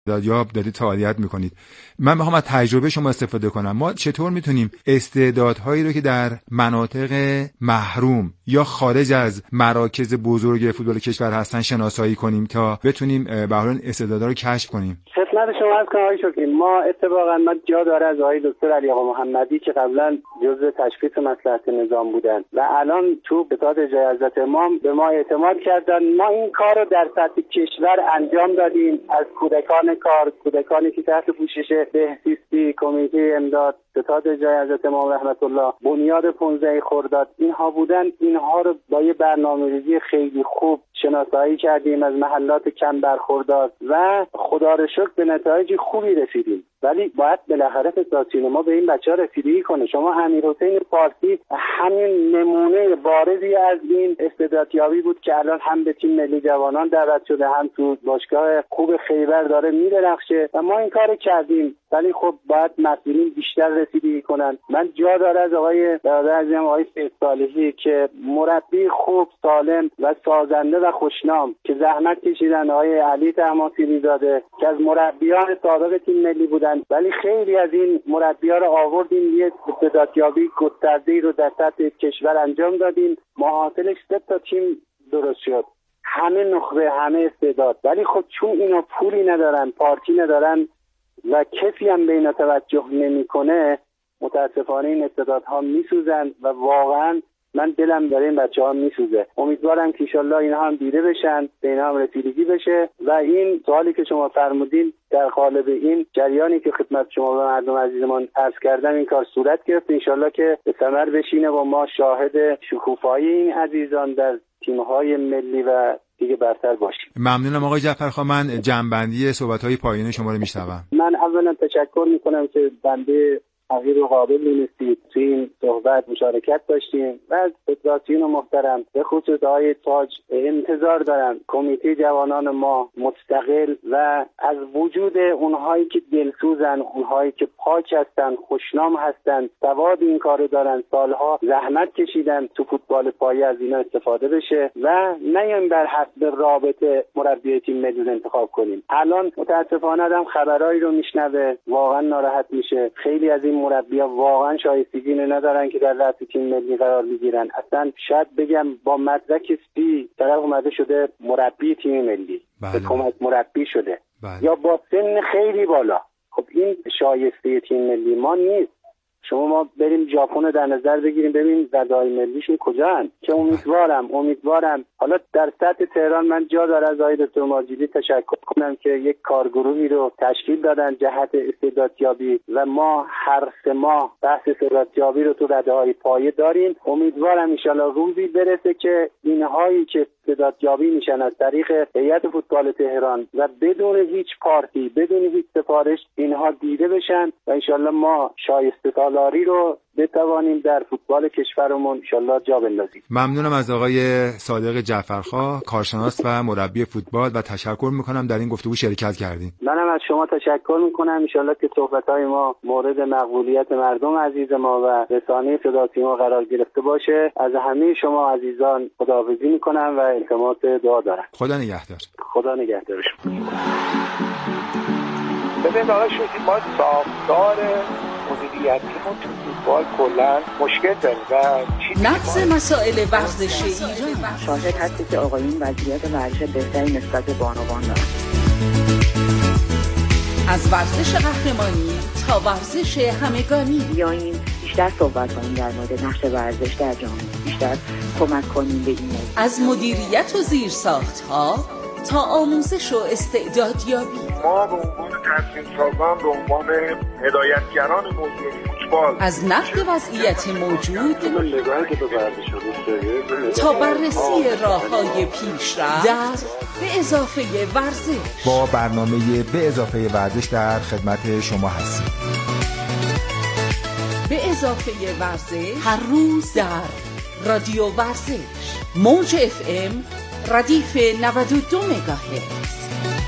استعدادیاب دارید فعالیت میکنید. من میخوام از تجربه شما استفاده کنم. ما چطور میتونیم استعدادهایی رو که در مناطق محروم یا خارج از مراکز بزرگ فوتبال کشور هستن شناسایی کنیم تا بتونیم به هر حال استعدادها رو کشف کنیم؟ خدمت شما عرض کنم آقای شکری، ما اتفاقا جا داره از آقای دکتر علی آقا محمدی که قبلا جزء تشخیص مصلحت نظام بودن و الان تو ستاد اجرای حضرت امام به ما اعتماد کردن. ما این کار رو در سطح کشور انجام دادیم، از کودکان کار، کودکانی که تحت پوشش بهزیستی، کمیته امداد، ستاد اجرای حضرت امام رحمت الله، بنیاد 15 خرداد، اینها بودن. اینها رو با یه برنامه‌ریزی خیلی خوب شناسایی کردیم از محلات کم برخوردار و خدا رو شکر به نتایج خوبی رسیدیم. ولی باید بالاخره فدراسیون ما به این بچه‌ها رسیدگی کنه. شما امیرحسین فارسی همین نمونه بارزی از این استعدادیابی بود که الان هم به تیم ملی جوانان دعوت شده، هم تو باشگاه خوب خیبر داره می‌درخشه و ما این کارو کردیم. ولی خب باید مسئولین بیشتر رسیدگی کنن. من جا داره از آقای برادر عزیزم آقای سید صالحی که مربی خوب، سالم و سازنده و خوشنام که زحمت کشیدن، آقای علی طهماسبی زاده که از مربیان سابق تیم ملی بودن، ولی خیلی از این مربی‌ها رو آوردیم، یه استعدادیابی گسترده‌ای رو در سطح کشور انجام دادیم. محاصلش 3 تا تیم درست شد، همه نخبه، همه استعداد. ولی خب چون اینا پولی ندارن، پارتی ندارن و کسی هم به اینا توجه نمی‌کنه، متاسفانه این استعدادها میسوزن و واقعا من دلم برای این بچه‌ها میسوزه. امیدوارم که ان شاءالله اینها هم دیده بشن، به اینها هم رسیدگی بشه و این سوالی که شما فرمودین در قالب این جریانی که خدمت شما و مردم عزیزمان عرض کردم این کار صورت گرفت، ان شاءالله که به ثمر بشینه و ما شاهد شکوفایی این عزیزان در تیم‌های ملی و دیگه برتر باشیم. ممنونم آقای جعفرخان. من جنبندی صحبت‌های پایانی شما رو میشنوم. من اولا تشکر میکنم که بنده حقیر و قابل می‌نستید تو این صحبت مشارکت داشتیم و از فدراسیون محترم به خصوص آقای تاج انتظار دارم کمیته جوانان ما مستقل و از وجود اونهایی که دلسوزن، اونهایی که پاک هستن، خوشنام هستن، سواد این کارو دارن، سالها زحمت کشیدن تو فوتبال پایه، از اینا استفاده بشه و نیایم بر حسب رابطه مربی تیم ملی انتخاب کنیم. الان متاسفانه آدم خبرایی رو میشنوه واقعا ناراحت میشه. خیلی از این مربی‌ها واقعا شایستگی ندارن که در رأس تیم ملی قرار بگیرن. اصلا شاید بگم با مدرک سی طرف اومده شده مربی تیم ملی، به کمک مربی شده یا با سن خیلی بالا. خب این شایسته تیم ملی ما نیست. شما ما بریم ژاپن در نظر بگیریم ببین ردای ملیشون کجاست که امیدوارم حالا در سطح تهران من جا داره از آقای دکتر ماجدی تشکر کنم که یک کارگروهی رو تشکیل دادن جهت استعدادیابی و ما هر 3 ماه بحث استعدادیابی رو تو رده‌های پایه داریم. امیدوارم ان شاءالله روزی برسه که اینهایی که استعدادیابی میشن از طریق هیئت فوتبال تهران و بدون هیچ پارتی، بدون هیچ سفارش اینها دیده بشن و ان شاءالله ما شایسته سالاری رو بتوانیم در فوتبال کشورمون ان شاءالله جا بندازیم. ممنونم از آقای صادق جعفرخان، کارشناس و مربی فوتبال و تشکر میکنم در این گفتگو شرکت کردین. منم از شما تشکر میکنم. ان شاءالله که صحبت‌های ما مورد مقبولیت مردم عزیز ما و رسانه صدا و سیما قرار گرفته باشه. از همه شما عزیزان خداحافظی میکنم و التماس دعا دارم. خدا نگهدار. خدا نگهدار شما. ببین آقای شوکی، ما ساختار مدیریتیمون تو فوتبال کلا مشکل داریم و نقض مسائل ورزشی ایران. شاهد هستی که آقایون وضعیت ورزش بهتری نسبت به بانوان دارن. از ورزش قهرمانی تا ورزش همگانی بیاییم بیشتر صحبت کنیم در مورد نقش ورزش در جامعه، بیشتر کمک کنیم به این موضوع. از مدیریت و زیرساخت‌ها تا آموزش و استعدادیابی. ما به عنوان تصمیم سازان، به عنوان هدایتگران موضوع فوتبال، از نقد وضعیت موجود تا بررسی راه‌های پیشرفت در به اضافه ورزش. با برنامه به اضافه ورزش در خدمت شما هستیم. به اضافه ورزش هر روز در رادیو ورزش، موج FM ردیف 92 مگاهرتز.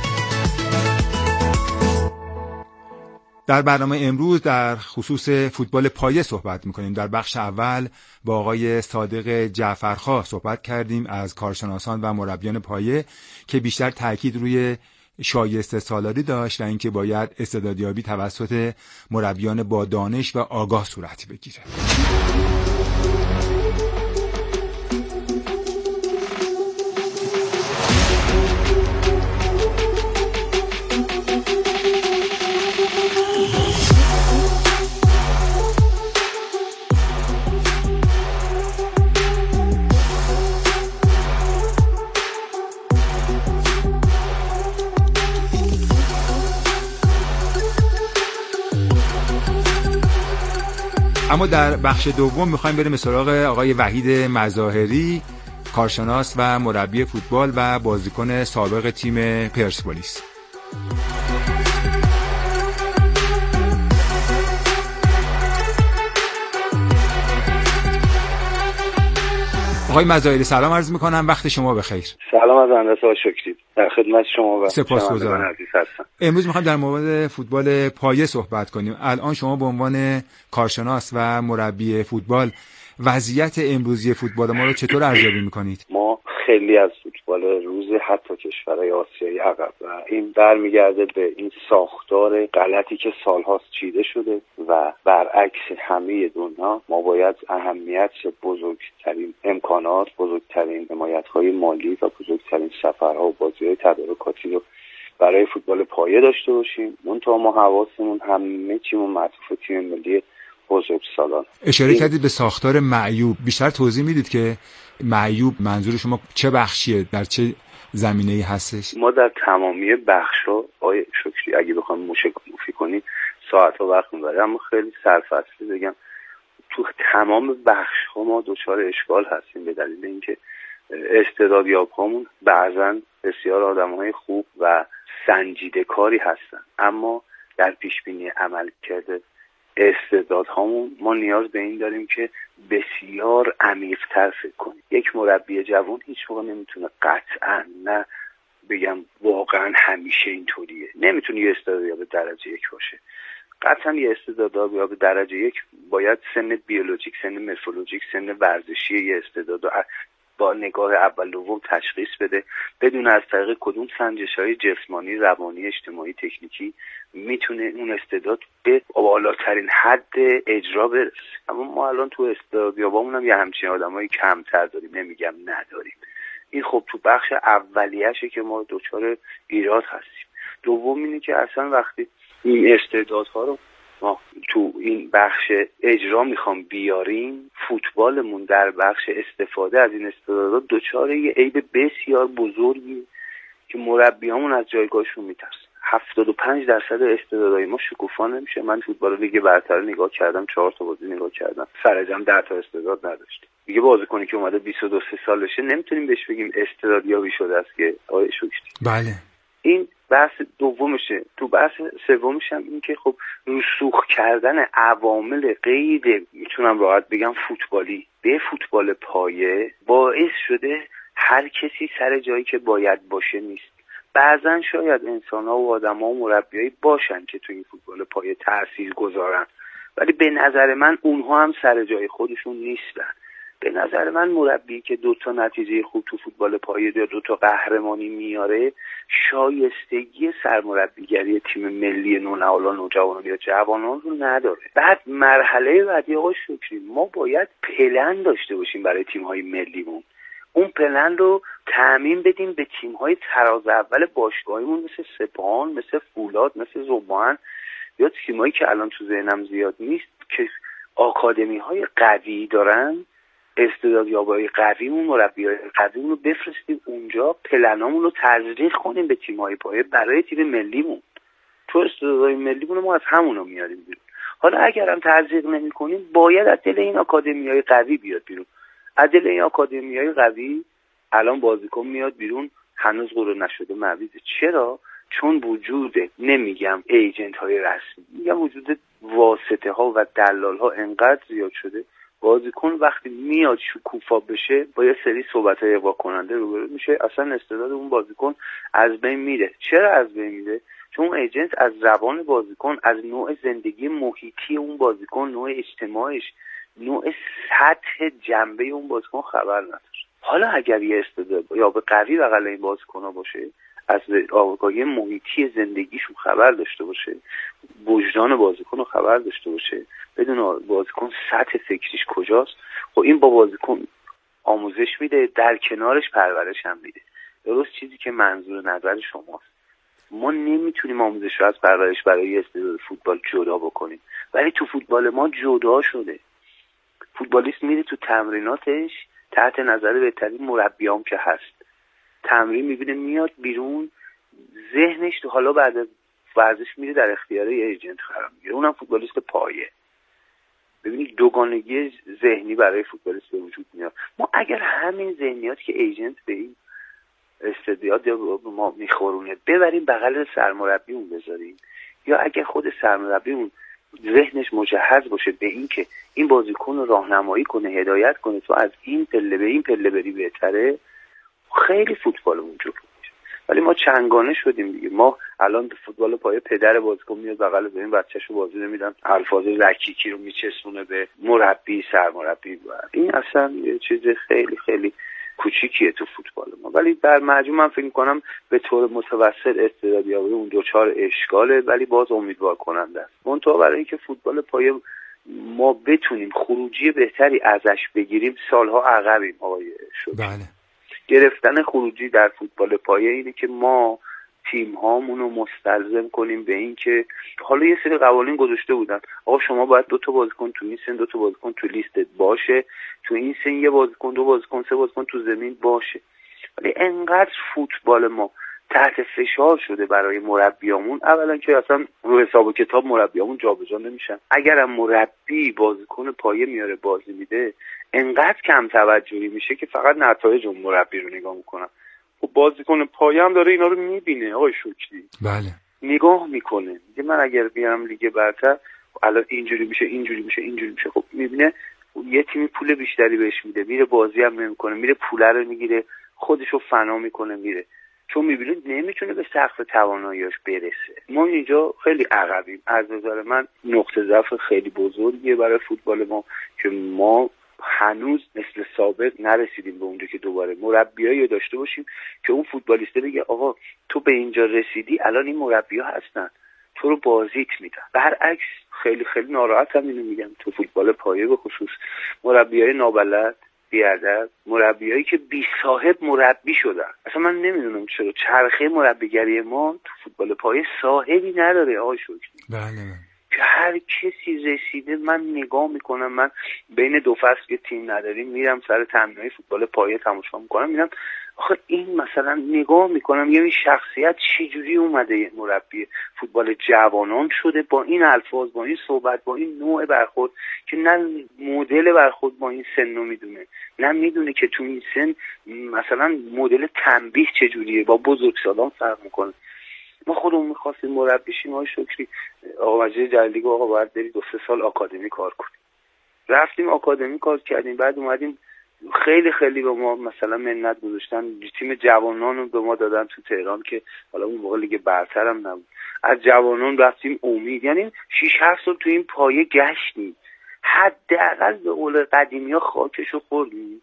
در برنامه امروز در خصوص فوتبال پایه صحبت می‌کنیم. در بخش اول با آقای صادق جعفرخان صحبت کردیم از کارشناسان و مربیان پایه که بیشتر تاکید روی شایسته سالاری داشت و اینکه باید استعدادیابی توسط مربیان با دانش و آگاه صورت بگیره. اما در بخش دوم میخوایم بریم به سراغ آقای وحید مظاهری، کارشناس و مربی فوتبال و بازیکن سابق تیم پرسپولیس. آقای مظاهری سلام عرض میکنم، وقت شما بخیر. سلام از اندرس شکری، در خدمت شما و سپاسگزارم. عزیز هستم. امروز میخوایم در مورد فوتبال پایه صحبت کنیم. الان شما به عنوان کارشناس و مربی فوتبال وضعیت امروزی فوتبال ما رو چطور ارزیابی میکنید؟ ما خیلی از فوتبال روز حتی کشورهای آسیایی عقب و این برمیگرده به این ساختار غلطی که سالهاست چیده شده و برعکس همه دنیا ما باید اهمیت بزرگترین امکانات، بزرگترین حمایت‌های مالی و بزرگترین سفرها و بازی‌های تدارکاتی رو برای فوتبال پایه داشته باشیم. منتها ما حواسمون همه چیمون معطوف تیم ملی بزرگسالان. اشاره کردید به ساختار معیوب، بیشتر توضیح میدید که معیوب منظور شما چه بخشیه، در چه زمینه‌ای هستش؟ ما در تمامی بخش‌ها آقای شکری اگه بخوام موشکافی کنیم ساعت‌ها وقت می‌بره، اما خیلی سرفصلی بگم تو تمام بخش‌ها ما دچار اشکال هستیم به دلیل اینکه استعدادیاب‌هامون بعضاً بسیار آدم‌های خوب و سنجیده کاری هستن، اما در پیش‌بینی عمل کرده استعدادهامون ما نیاز به این داریم که بسیار عمیق‌تر فکر کنیم. یک مربی جوان هیچ موقع نمیتونه قطعاً، نه بگم واقعاً همیشه اینطوریه، نمیتونه یه استعدادیاب درجه یک باشه. قطعاً یه استعدادیاب درجه یک باید سن بیولوژیک، سن مورفولوژیک، سن ورزشی یه استعداد با نگاه اول دوم تشخیص بده، بدون از طریق کدوم سنجش‌های جسمانی، روانی، اجتماعی، تکنیکی میتونه اون استعداد به بالاترین حد اجرا برسه. اما ما الان تو استعدادیابامون هم یه همچین آدمایی کمتر داریم، نمیگم نداریم. این خب تو بخش اولیه‌شه که ما دچار ایراد هستیم. دوم اینه که اصلا وقتی این استعدادها رو ما تو این بخش اجرا میخوام بیاریم، فوتبالمون در بخش استفاده از این استعدادات دچار یه عیب بسیار بزرگی که مربیامون از جایگاهشون میترسن. 75% استعدادهای ما شکوفا نمیشه. من فوتبال لیگ برتر نگاه کردم، 4 تا بازی نگاه کردم، سرجم 10 تا استعداد نداشت. دیگه بازیکنی که اومده 22 سالشه نمیتونیم بهش بگیم استعدادیابی شده است که آقای شکری. بله. این بحث دومشه. تو بحث سومش هم این که خب رسوخ کردن عوامل غیر میتونم راحت بگم فوتبالی به فوتبال پایه باعث شده هر کسی سر جایی که باید باشه نیست. بعضن شاید انسان‌ها و آدم‌ها و مربیایی باشن که تو این فوتبال پایه تأثیر گذارن، ولی به نظر من اونها هم سر جای خودشون نیستن. به نظر من مربی که 2 تا نتیجه خوب تو فوتبال پایه یا 2 تا قهرمانی میاره شایستگی سرمربیگری تیم ملی نونهالان، نوجوانان یا جوانان رو نداره. بعد مرحله بعدی آقای شکری ما باید پلن داشته باشیم برای تیم‌های ملیمون. اون پلن رو تامین بدیم به تیم‌های تراز اول باشگاهیمون مثل سپاهان، مثل فولاد، مثل ذوب‌آهن یا تیمایی که الان تو ذهنم زیاد نیست که آکادمی‌های قوی دارن. استعدادیابای قویمون، مربیای قویمون رو بفرستیم اونجا، پلنامون رو تزریق کنیم به تیم‌های پایه برای تیم ملیمون. تو استعدادهای ملیمون ما از همونا میاریم بیرون. حالا اگرم تزریق نمی‌کنیم باید از دل این آکادمی‌های قوی بیاد بیرون. از دل این آکادمی‌های قوی الان بازیکن میاد بیرون هنوز قرعه نشده معویزه. چرا؟ چون وجود نمیگم ایجنت‌های رسمی، میگم وجود واسطه‌ها و دلال‌ها انقدر زیاد شده بازیکن وقتی میاد شکوفا بشه با یه سری صحبت‌های اغوا کننده روبرو میشه، اصلا استعداد اون بازیکن از بین میره. چرا از بین میره؟ چون اون ایجنت از زبان بازیکن، از نوع زندگی محیطی اون بازیکن، نوع اجتماعش، نوع سطح جنبه اون بازیکن خبر نداره. حالا اگر یه استعداد یا به قوی بغل این بازیکن‌ها باشه، از آگاهی محیطی زندگیشون خبر داشته باشه، وجدان بازیکن رو خبر داشته باشه، بدون بازیکن سطح فکریش کجاست. خب این با بازیکن آموزش میده، در کنارش پرورش هم میده. درست چیزی که منظور نظر شماست. ما نمیتونیم آموزش رو از پرورش برای استعداد فوتبال جدا بکنیم، ولی تو فوتبال ما جدا شده. فوتبالیست میره تو تمریناتش تحت نظر بهترین مربیام که هست، تمرین میبینه، میاد بیرون، ذهنش تو حالا بعد از ورزش میره در اختیار یه ایجنت قرار میگیره، اونم فوتبالیست پایه. ببینید دوگانگی ذهنی برای فوتبالیست به وجود میاد. ما اگر همین ذهنیاتی که ایجنت به این استعداد ما میخورونه ببریم بغل سرمربی اون بذاریم، یا اگر خود سرمربی اون ذهنش مجهز باشه به این که این بازیکن رو راهنمایی کنه، هدایت کنه تو از این پله به این پله بری بهتره، خیلی فوتبالمون جلو میشه. ولی ما چنگانه شدیم دیگه. ما الان تو فوتبال پایه پدر بازیکن میاد بغل ببین بچه‌شو بازی نمیدن، الفاظ رکیکی رو میچسونه به مربی سرمربی. این اصلا یه چیز خیلی خیلی کوچیکیه تو فوتبال ما. ولی در مجموع من فکر می‌کنم به طور متوسط استعدادیابی اون دوچار اشکاله، ولی باز امیدوار کننده است. منتها برای اینکه فوتبال پایه ما بتونیم خروجی بهتری ازش بگیریم سالها عقبیم آقای شکری. بله. گرفتن خروجی در فوتبال پایه اینه که ما تیم هامون رو مستلزم کنیم به این که حالا یه سری قوانین گذاشته بودن، آقا شما باید 2 تا بازیکن تو این سن، 2 تا بازیکن تو لیستت باشه، تو این سن یه بازیکن، 2 بازیکن، 3 بازیکن تو زمین باشه. ولی انقدر فوتبال ما تحت فشار شده برای مربیامون، اولا که اصلا رو حساب و کتاب مربیامون جابجا نمیشن. اگرم مربی بازیکن پایه میاره بازی میده، انقدر کم توجهی میشه که فقط نتایج اون مربی رو نگاه میکنن. خب بازیکن پایه هم داره اینا رو میبینه آقای شکری. بله. نگاه میکنه، میگه من اگر بیارم لیگ برتر الان اینجوری میشه، اینجوری میشه، اینجوری میشه. خب میبینه یه تیمی پول بیشتری بهش میده، میره بازی هم نمیکنه، میره پول رو میگیره، خودشو فنا میکنه میره، چون میبینه نمیتونه به سقف تواناییاش برسه. ما اینجا خیلی عقبیم. از نظر من نقطه ضعف خیلی بزرگیه برای فوتبال ما که ما هنوز مثل سابق نرسیدیم به اونجا که دوباره مربیایی داشته باشیم که اون فوتبالیسته بگه آقا تو به اینجا رسیدی، الان این مربی‌ها هستن تو رو بازیت میدن. برعکس خیلی خیلی ناراحتم اینو میگم، تو فوتبال پایه به خصوص مربیای نابلد، بی‌ادب، مربیایی که بی صاحب مربی شدن. اصلا من نمیدونم چرا چرخه مربیگری ما تو فوتبال پایه صاحبی نداره آقای شکری. بله. که هر کسی رسیده، من نگاه میکنم، من بین 2 فصل که تیم نداریم میرم سر تمرینای فوتبال پایه تماشا میکنم، میرم آخه این مثلا نگاه میکنم یه شخصیت چجوری اومده یه مربی فوتبال جوانان شده با این الفاظ، با این صحبت، با این نوع برخورد که نه مدل برخورد با این سن رو میدونه، نه میدونه که تو این سن مثلا مدل تنبیه چجوریه، با بزرگسالان فرق میکنه. ما خودمون می‌خواستیم مربی شیم آقای شکری، آقا وزیر جلالی گفت آقا باید بری 2-3 سال آکادمی کار کنیم. رفتیم آکادمی کار کردیم، بعد اومدیم خیلی خیلی به ما مثلا منت گذاشتن، تیم جوانان رو به ما دادن تو تهران که حالا اون موقع لیگ برتر هم نبود. از جوانان رفتیم امید، یعنی 6-7 سال تو این پایه گشتیم، حداقل به قول قدیمی‌ها خاکشو خوردیم.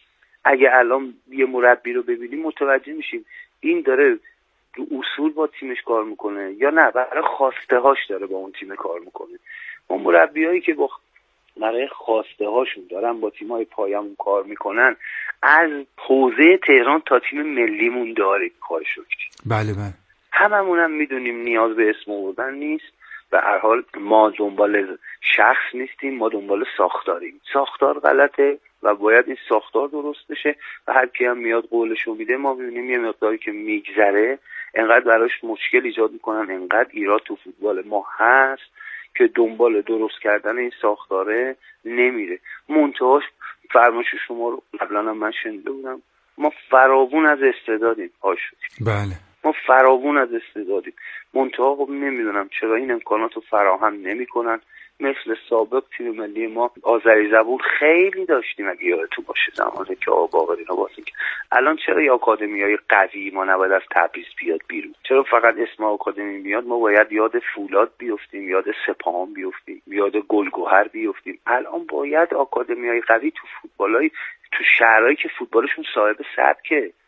اگه الان یه مربی رو ببینیم متوجه میشیم این داره رو اصول با تیمش کار میکنه یا نه برای خواسته هاش داره با اون تیم کار میکنه. اون مربیایی که با برای خواسته هاشون دارن با تیمای پایمون کار میکنن، از حوزه تهران تا تیم ملیمون داره کار شکری. بله بله. هممونم میدونیم نیاز به اسم آوردن نیست. به هر حال ما دنبال شخص نیستیم، ما دنبال ساختاریم. ساختار غلطه و باید این ساختار درست بشه و هر کی هم میاد قولشو میده ما میبینیم یه مقداری که میگذره انقدر براش مشکل ایجاد میکنن، انقدر ایراد تو فوتبال ما هست که دنبال درست کردن این ساختاره نمیره. منتهاش فرمایش شما رو قبلا هم من شنیده بودم، ما فراوون از استعدادیم آشوک. بله. ما فراوون از استعدادیم، منتها خب نمیدونم چرا این امکانات رو فراهم نمیکنن. مثل سابق تیم ملی ما آذری زبون خیلی داشتیم اگه یادتون باشه زمانی که آقا اینا بازی که الان چرا یه آکادمیای قوی ما نباید از تبریز بیاد بیرون؟ چرا فقط اسم آکادمی بیاد ما باید یاد فولاد بیفتیم، یاد سپاهان بیفتیم، یاد گلگهر بیفتیم؟ الان باید آکادمیای قوی تو فوتبالای تو شهرهایی که فوتبالشون صاحب سبکه،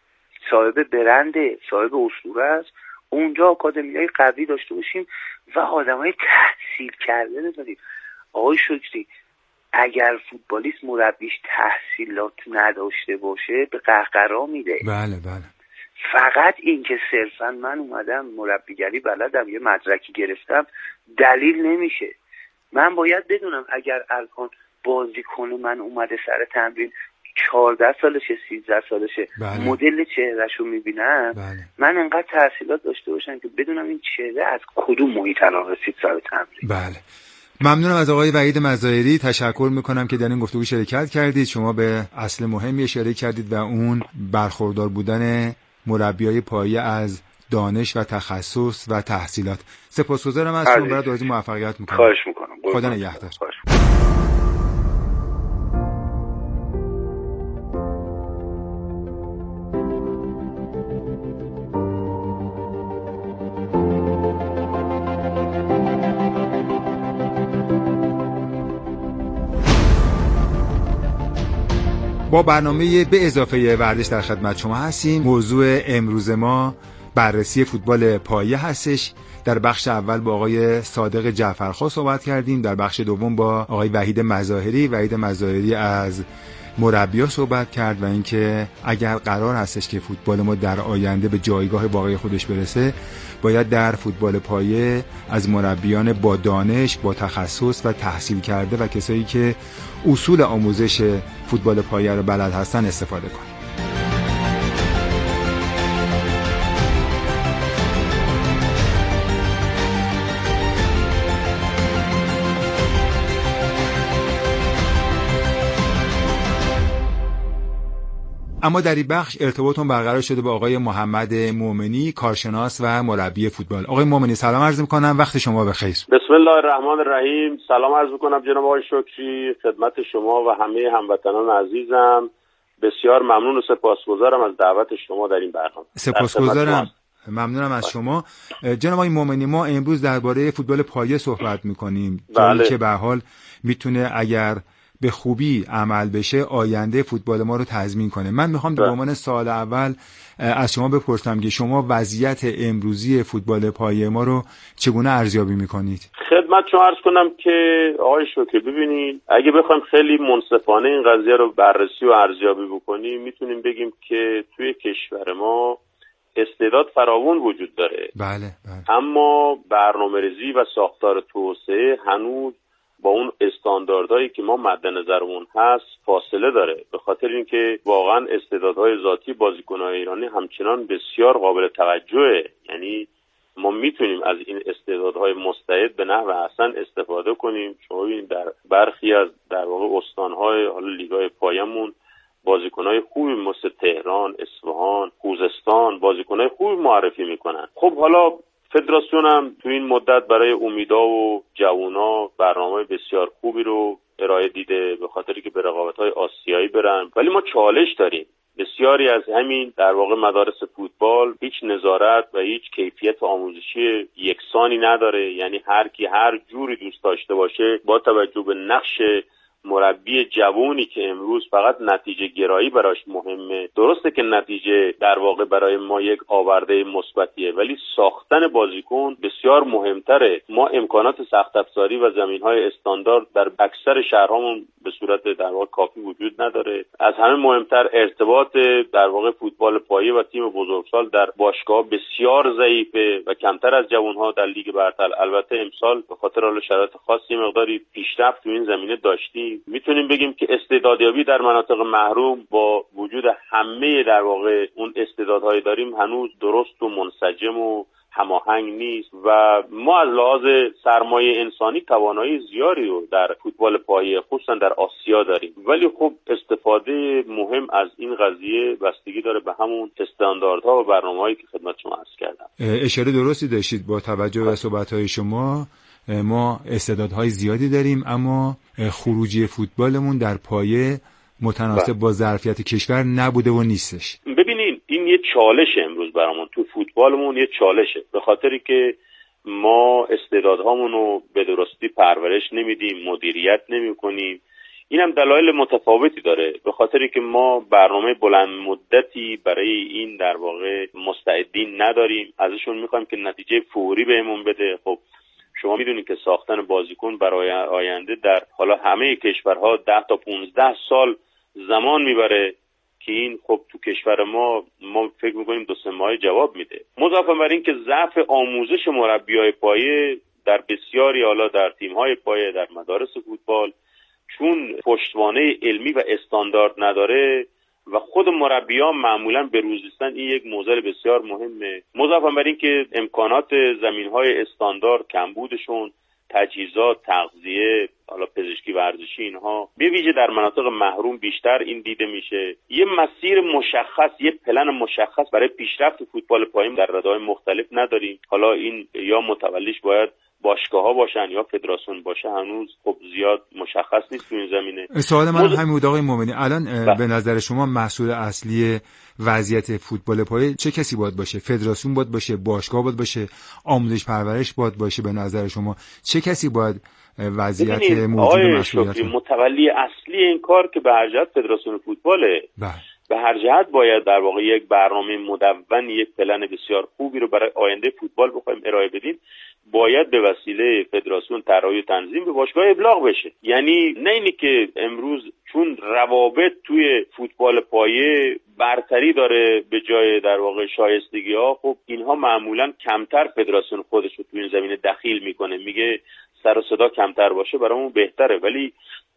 صاحب برند، صاحب اسطوره است، اونجا آکادمی‌های قوی داشته باشیم و آدمای تحصیل کرده بذاریم. آقای شکری، اگر فوتبالیست مربیش تحصیلات نداشته باشه به قهقرا میده. بله بله. فقط این که صرفا من اومدم مربیگری بلدم یه مدرکی گرفتم دلیل نمیشه. من باید بدونم اگر الان بازیکن من اومده سر تمرین 14 سالشه 13 سالشه، بله. مدل چهرهشو میبینم، بله. من انقدر تحصیلات داشته باشم که بدونم این چهره از کدوم محیط الان رسید سر تمرین. بله. ممنونم از آقای وحید مظاهری، تشکر میکنم که در این گفتگو شرکت کردید. شما به اصل مهمی اشاره کردید و اون برخوردار بودن مربیای پایه از دانش و تخصص و تحصیلات. سپاسگزارم از شما، برای آرزوی موفقیت میکنم. خواهش میکنم. خدا نگهدار. با برنامه به اضافه ورزش در خدمت شما هستیم. موضوع امروز ما بررسی فوتبال پایه هستش. در بخش اول با آقای صادق جعفرخوا صحبت کردیم، در بخش دوم با آقای وحید مظاهری از مربی‌ها صحبت کرد و اینکه اگر قرار هستش که فوتبال ما در آینده به جایگاه واقعی خودش برسه، باید در فوتبال پایه از مربیان با دانش، با تخصص و تحصیل کرده و کسایی که اصول آموزش فوتبال پایه رو بلد هستن استفاده کنیم. اما در این بخش ارتباطون برقرار شده با آقای محمد مومنی، کارشناس و مربی فوتبال. آقای مومنی سلام عرض می‌کنم، وقت شما بخیر. بسم الله الرحمن الرحیم. سلام عرض می‌کنم جناب آقای شکری خدمت شما و همه هموطنان عزیزم. بسیار ممنون و سپاسگزارم از دعوت شما در این برنامه. سپاسگزارم. ممنونم از شما. جناب آقای مومنی، ما امروز درباره فوتبال پایه صحبت می‌کنیم. بله. که به هر حال میتونه اگر به خوبی عمل بشه آینده فوتبال ما رو تضمین کنه. من میخوام به عنوان سوال اول از شما بپرسم که شما وضعیت امروزی فوتبال پایه ما رو چگونه ارزیابی میکنید؟ خدمت شما عرض کنم که آقای شوکی ببینید، اگه بخوایم خیلی منصفانه این قضیه رو بررسی و ارزیابی بکنیم میتونیم بگیم که توی کشور ما استعداد فراوان وجود داره. بله. اما برنامه‌ریزی و ساختار توسعه هنوز با اون استانداردهایی که ما مد نظرمون هست فاصله داره، به خاطر اینکه واقعا استعدادهای ذاتی بازیکن‌های ایرانی همچنان بسیار قابل توجهه. یعنی ما میتونیم از این استعدادهای مستعد به نحو احسن استفاده کنیم. شما ببینید در برخی از در واقع استان‌های حالا لیگ‌های پایه‌مون بازیکن‌های خوبی مثل تهران، اصفهان، خوزستان بازیکن‌های خوبی معرفی میکنن. خب حالا فدراسیون هم تو این مدت برای امیدا و جوونا برنامه بسیار خوبی رو ارائه دیده به خاطری که به رقابت‌های آسیایی برن، ولی ما چالش داریم. بسیاری از همین در واقع مدارس فوتبال هیچ نظارت و هیچ کیفیت آموزشی یکسانی نداره. یعنی هر کی هر جوری دوست داشته باشه با توجه به نقش مربی جوونی که امروز فقط نتیجه گرایی براش مهمه. درسته که نتیجه در واقع برای ما یک آورده مثبتیه، ولی ساختن بازیکن بسیار مهمتره. ما امکانات سخت افزاری و زمین‌های استاندارد در اکثر شهرهامون به صورت در واقع کافی وجود نداره. از همه مهمتر ارتباط در واقع فوتبال پایه و تیم بزرگسال در باشگاه بسیار ضعیفه و کمتر از جوان‌ها در لیگ برتر. البته امسال به خاطر حال شرایط خاصی مقداری پیشرفت تو این زمینه داشتیم. میتونیم بگیم که استعدادیابی در مناطق محروم با وجود همه در واقع اون استعدادهای داریم هنوز درست و منسجم و هماهنگ نیست و ما از لحاظ سرمایه انسانی توانایی زیادی رو در فوتبال پایه خصوصا در آسیا داریم، ولی خب استفاده مهم از این قضیه بستگی داره به همون استانداردها و برنامه‌هایی که خدمت شما عرض کردم. اشاره درستی داشتید. با توجه به صحبت‌های شما ما استعدادهای زیادی داریم اما خروجی فوتبالمون در پایه متناسب با ظرفیت کشور نبوده و نیستش. ببینید این یه چالش امروز برامون تو فوتبالمون یه چالشه، به خاطری که ما استعدادهامون رو به درستی پرورش نمیدیم، مدیریت نمی‌کنیم. اینم دلایل متفاوتی داره، به خاطری که ما برنامه بلند مدتی برای این در واقع مستعدین نداریم. ازشون میخوایم که نتیجه فوری بهمون بده. خب شما میدونید که ساختن بازیکن برای آینده در حالا همه کشورها 10 تا 15 سال زمان میبره که این خب تو کشور ما فکر میکنیم 2-3 ماه جواب میده. مضافاً بر این که ضعف آموزش مربیای پایه در بسیاری حالا در تیم‌های پایه در مدارس فوتبال چون پشتوانه علمی و استاندارد نداره و خود مربیان معمولاً به روز نیستن، این یک موضوع بسیار مهمه. مضافاً بر این که امکانات زمین‌های استاندارد کمبودشون، تجهیزات، تغذیه، حالا پزشکی ورزشی، اینها به ویژه در مناطق محروم بیشتر این دیده میشه. یه مسیر مشخص، یه پلن مشخص برای پیشرفت فوتبال پایین در رده مختلف نداریم. حالا این یا متولیش باید باشگاه‌ها باشن یا فدراسیون باشه، هنوز خب زیاد مشخص نیست تو این زمینه. سوال من همین بود آقای مومنی، الان به نظر شما مسئول اصلی وضعیت فوتبال پایه چه کسی باید باشه؟ فدراسیون باید باشه، باشگاه باید باشه، آموزش پرورش باید باشه؟ به نظر شما چه کسی باید وضعیت موجود مسئولیت متولی اصلی این کار که به هر جهت فدراسیون فوتباله؟ به هر جهت باید در واقع یک برنامه مدون، یک پلن بسیار خوبی رو برای آینده فوتبال بخوایم ارائه بدیم. باید به وسیله فدراسیون طراحی و تنظیم به باشگاه ابلاغ بشه. یعنی نه اینی که امروز چون روابط توی فوتبال پایه برتری داره به جای در واقع شایستگی ها، خب اینها معمولا کمتر فدراسیون خودش رو توی این زمینه دخیل میکنه، میگه سر و صدا کمتر باشه برامون بهتره. ولی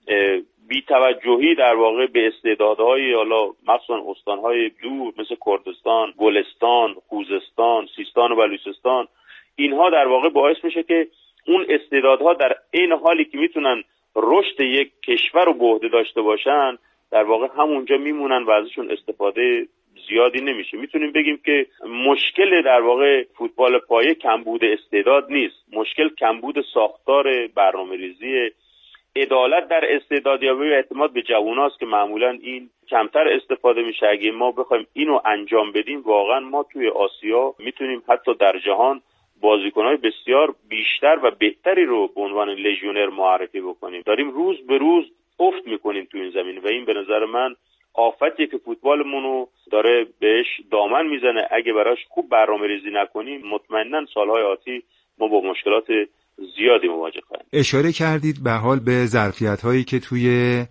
بی‌توجهی در واقع به استعدادهای حالا مخصوصا استانهای دور مثل کردستان، گلستان، خوزستان، سیستان و بلوچستان، اینها در واقع باعث میشه که اون استعدادها در این حالی که میتونن رشد یک کشور رو به عهده داشته باشن، در واقع همونجا میمونن و ازشون استفاده زیادی نمیشه. میتونیم بگیم که مشکل در واقع فوتبال پایه کمبود استعداد نیست، مشکل کمبود ساختار برنامه‌ریزی، عدالت در استعدادیابی و اعتماد به جواناست که معمولا این کمتر استفاده میشه. اگه ما بخوایم اینو انجام بدیم، واقعا ما توی آسیا میتونیم حتی در جهان بازیکن‌های بسیار بیشتر و بهتری رو به عنوان لژیونر معرفی بکنیم. داریم روز به روز افت میکنیم تو این زمین و این به نظر من آفتیه که فوتبالمونو داره بهش دامن میزنه. اگه براش خوب برنامه‌ریزی نکنیم، مطمئناً سالهای آتی ما با مشکلات زیادی مواجه خواهیم. اشاره کردید به حال به ظرفیت‌هایی که توی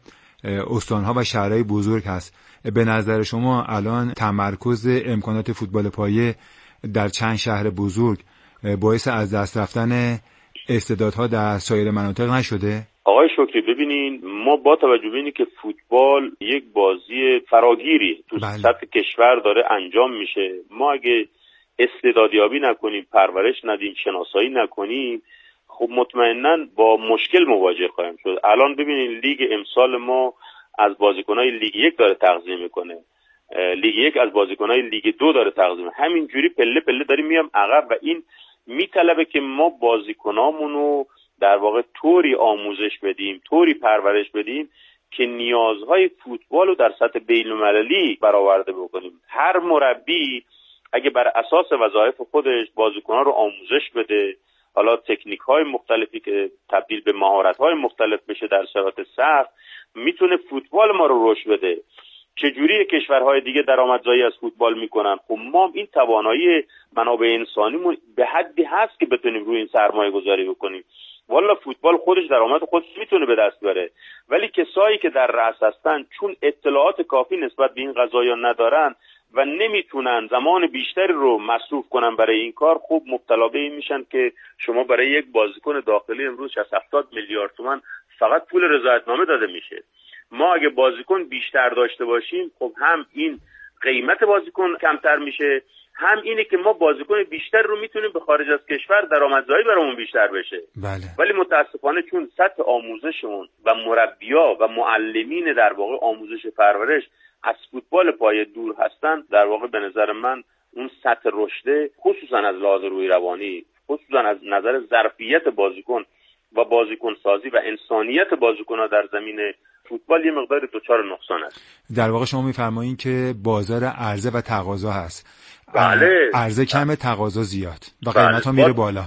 استان‌ها و شهرهای بزرگ هست. به نظر شما الان تمرکز امکانات فوتبال پایه در چند شهر بزرگ باعث از دست رفتن استعدادها در سایر مناطق نشده؟ آقای شکری، ببینین ما با توجه به اینی که فوتبال یک بازی فراگیری تو سطح کشور داره انجام میشه، ما اگه استعدادیابی نکنیم، پرورش ندیم، شناسایی نکنیم، خب مطمئناً با مشکل مواجه خواهیم شد. الان ببینین لیگ امسال ما از بازیکنای لیگ 1 داره تغذیه میکنه، لیگ 1 از بازیکنای لیگ 2 داره تغذیه میکنه، همینجوری پله پله داریم میام عقب و این میطلبه که ما بازیکنامونو در واقع طوری آموزش بدیم، طوری پرورش بدیم که نیازهای فوتبال رو در سطح بین‌المللی برآورده بکنیم. هر مربی اگه بر اساس وظایف خودش بازیکن‌ها رو آموزش بده، حالا تکنیک‌های مختلفی که تبدیل به مهارت‌های مختلف بشه در شرایط سخت، میتونه فوتبال ما رو رشد بده. چجوری کشورهای دیگه درآمدزایی از فوتبال میکنن؟ خب ما این توانایی منابع انسانیمون به حدی هست که بتونیم روی این سرمایه گذاری بکنیم. والا فوتبال خودش درآمد خودش میتونه به دست بره، ولی کسایی که در رأس هستن چون اطلاعات کافی نسبت به این قضایا ندارن و نمیتونن زمان بیشتری رو مصروف کنن برای این کار، خوب مبتلا به این میشن که شما برای یک بازیکن داخلی امروز 60-70 میلیارد تومان فقط پول رضایتنامه داده میشه. ما اگه بازیکن بیشتر داشته باشیم، خب هم این قیمت بازیکن کمتر میشه، هم اینه که ما بازیکن بیشتر رو میتونیم به خارج از کشور درآمدزایی برامون بیشتر بشه. بله. ولی متاسفانه چون سطح آموزشمون و مربیا و معلمین در واقع آموزش پرورش از فوتبال پایه دور هستن، در واقع به نظر من اون سطح رشد خصوصا از لحاظ روحی روانی، خصوصا از نظر ظرفیت بازیکن و بازیکن سازی و انسانیت بازیکن‌ها در زمین فوتبال یه مقدار دچار نقصان است. در واقع شما میفرمایید که بازار عرضه و تقاضا هست. بله. عرضه کمه، تقاضا زیاد و قیمت‌ها میره بالا.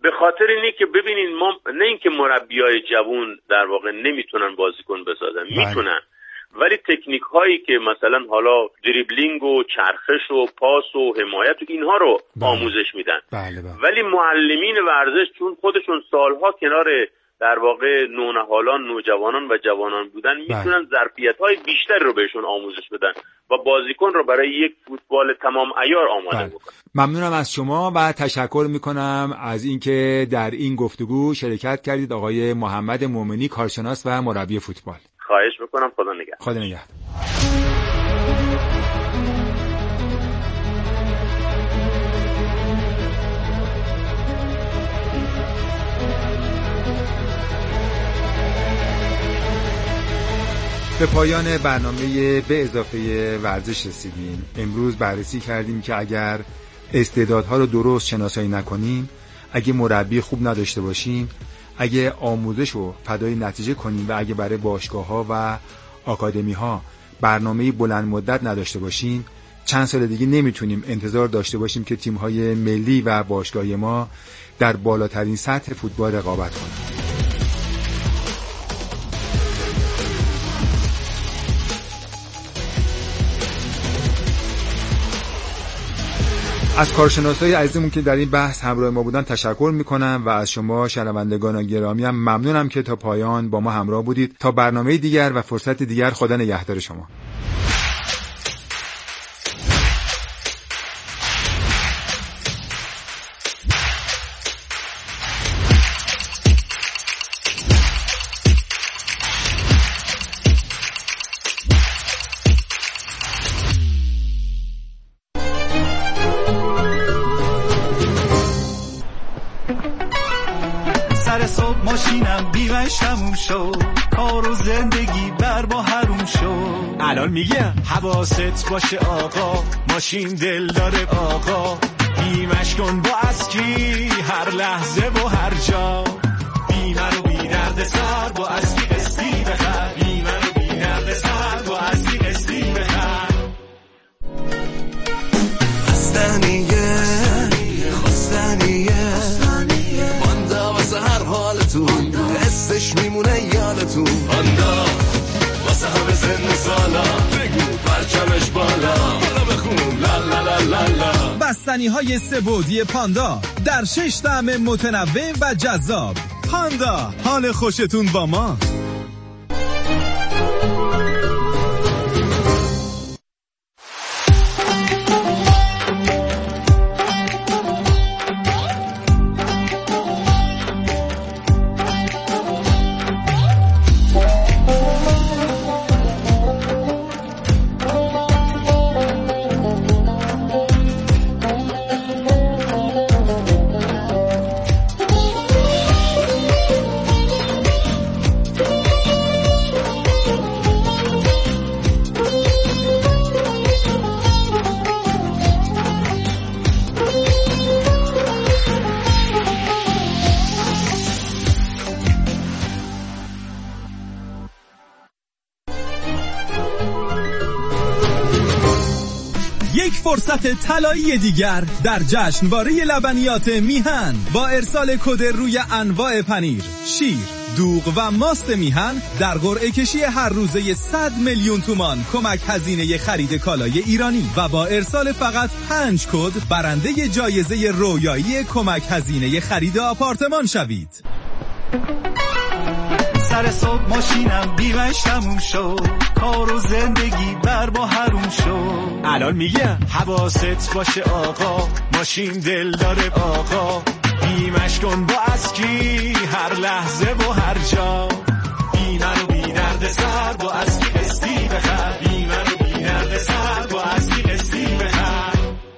به خاطر اینه که ببینین ما نه اینکه مربیای جوان در واقع نمیتونن بازیکن بسازن، میتونن، ولی تکنیک هایی که مثلا حالا دریبلینگ و چرخش و پاس و حمایت و اینها رو آموزش میدن. ولی معلمین ورزش چون خودشون سالها کنار در واقع نونهالان، نوجوانان و جوانان بودن، میتونن ظرفیت‌های بیشتری رو بهشون آموزش بدن و بازیکن رو برای یک فوتبال تمام عیار آماده بکنن. ممنونم از شما و تشکر میکنم از اینکه در این گفتگو شرکت کردید آقای محمد مومنی، کارشناس و مربی فوتبال. خواهش میکنم. خدا نگهدار. خدا نگهدار. به پایان برنامه به اضافه ورزش رسیدیم. امروز بررسی کردیم که اگر استعدادها رو درست شناسایی نکنیم، اگه مربی خوب نداشته باشیم، اگه آموزش رو فدای نتیجه کنیم و اگه برای باشگاه‌ها و آکادمی‌ها برنامه‌ای بلند مدت نداشته باشیم، چند سال دیگه نمیتونیم انتظار داشته باشیم که تیم‌های ملی و باشگاهی ما در بالاترین سطح فوتبال رقابت کنند. از کارشناسای عزیزمون که در این بحث همراه ما بودن تشکر میکنم و از شما شنوندگان گرامی هم ممنونم که تا پایان با ما همراه بودید. تا برنامه دیگر و فرصت دیگر، خدا نگهدار شما. ماشینم بیمش تموم شد، کار و زندگی بر با حروم شد. الان میگم حواست باشه آقا، ماشین دل داره آقا، بیمش کن با اسکی هر لحظه و هر جا. بیمه رو بی درد سر با اسکی قسطی بخر، بیمه رو بی درد سر با اسکی قسطی بخر. خستنیه باندا واسه هر حالتون، حسش میمونه یادتون. باندا واسه همه سن و سالا، بگو پرچمش بالا، بالا بخون لا لا لا لا لا. بستنی های سه‌بعدی پاندا در 6 طعم متنوع و جذاب. پاندا، حال خوشتون با ما. فرصت طلایی دیگر در جشنواره لبنیات میهن با ارسال کد روی انواع پنیر، شیر، دوغ و ماست میهن در قرعه کشی هر روزه 100 میلیون تومان کمک هزینه خرید کالای ایرانی و با ارسال فقط 5 کد برنده جایزه رویایی کمک هزینه خرید آپارتمان شوید. سر صبح ماشینم بیمش تموم شد، کار و زندگی بر با حروم شد. الان میگم حواست باشه آقا، ماشین دل داره آقا، بیمش کن با اسکی هر لحظه و هر جا. بیمه رو بی درد سر با اسکی قسطی بخر، بیمه رو بی درد سر با اسکی قسطی بخر.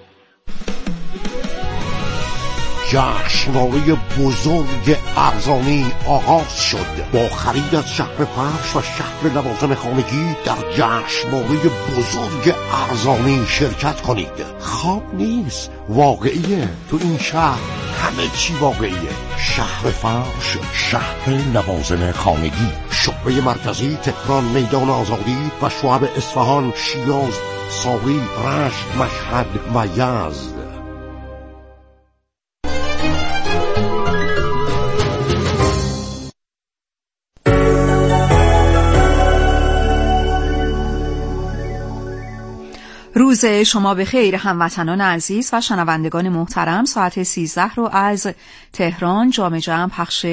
جشنواره بزرگ ارزانی آغاز شد. با خرید از شهر فرش و شهر لوازم خانگی در جشنواره بزرگ ارزانی شرکت کنید. خواب نیست، واقعیه. تو این شهر همه چی واقعیه. شهر فرش، شهر لوازم خانگی، شعبه مرکزی تهران، میدان آزادی و شعب اصفهان، شیراز، ساری، رشت، مشهد و یزد. روز شما بخیر هموطنان عزیز و شنوندگان محترم. ساعت 13 رو از تهران جام جم پخش